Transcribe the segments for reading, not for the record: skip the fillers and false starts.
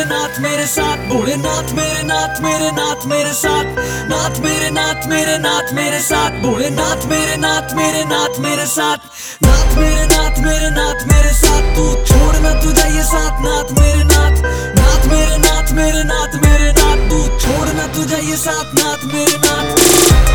मेरे नाथ मेरे साथ, भोलेनाथ मेरे नाथ मेरे नाथ मेरे साथ, नाथ मेरे नाथ मेरे नाथ मेरे साथ, भोलेनाथ मेरे नाथ मेरे नाथ मेरे साथ, नाथ मेरे नाथ मेरे नाथ मेरे साथ, तू छोड़ ना तू जाइए साथ, नाथ मेरे नाथ, नाथ मेरे नाथ मेरे नाथ मेरे नाथ, तू छोड़ ना तू जाइए साथ, नाथ मेरे नाथ।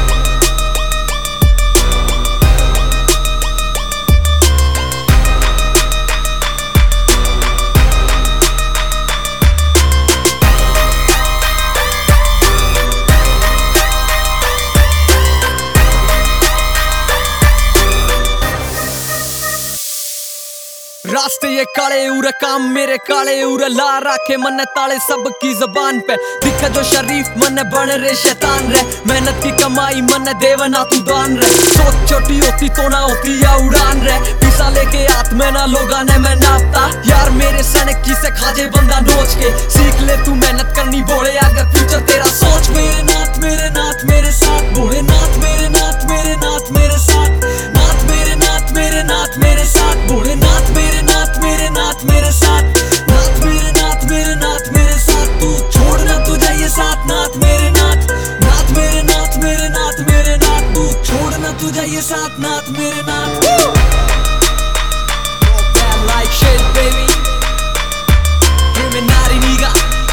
रास्ते ये काले उरे काम मेरे काले उरे, ला रखे मन ताले सबकी जबान पे, दिखा जो शरीफ मन बन रे शैतान रे, मेहनत की कमाई मन देवना तू दान रे, सोच छोटी होती तो ना होती या उड़ान रे, पिसा लेके हाथ में ना लोगा ने मैं नापता, यार मेरे सनक की से खाजे बंदा नोच के, सीख ले तू मेहनत करनी बोले आगे फ्यूचर तेरा सोच। मेरे नाथ मेरे साथ, भोलेनाथ मेरे नाथ मेरे नाथ मेरे साथ, नाथ मेरे नाथ मेरे नाथ मेरे साथ, भोलेनाथ मेरे नाथ मेरे नाथ मेरे साथ, नाथ मेरे नाथ मेरे नाथ मेरे साथ, तू छोड़ ना तू जाइए साथ, नाथ मेरे नाथ, नाथ मेरे नाथ मेरे नाथ मेरे नाथ, तू छोड़ ना तू जाइए साथ, नाथ मेरे नाथ। Like shit baby, Illuminati nigga,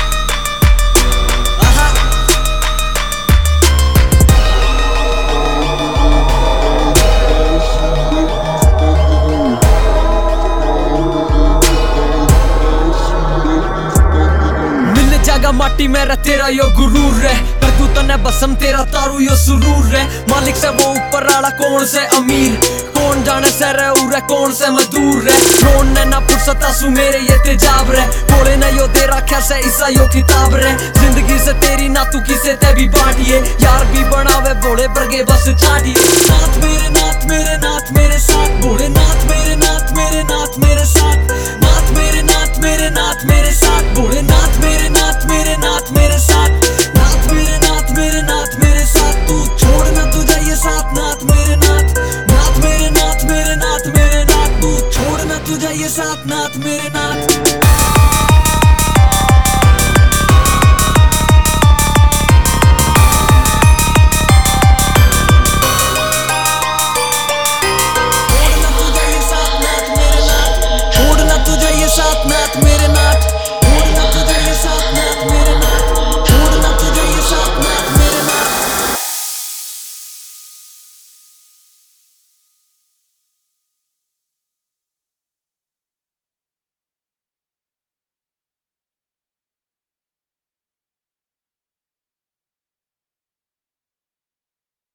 माटी मेरा तेरा यो गुरूर है, कर तू तने बसम तेरा तारू यो सुरूर है, मालिक से वो ऊपर आला कौन से अमीर, कौन जाने से रहे उरे कौन से मजदूर है, रोन ने ना फुर्सत आंसू मेरे ये तेजाब रे, बोले ना यो तेरा कैसे ईसा यो किताब रे, जिंदगी से तेरी ना तू किसे ते भी बांटिए, यार भी बनावे बोले बरगे बस चाटिए, नाथ मेरे नाथ मेरे नाथ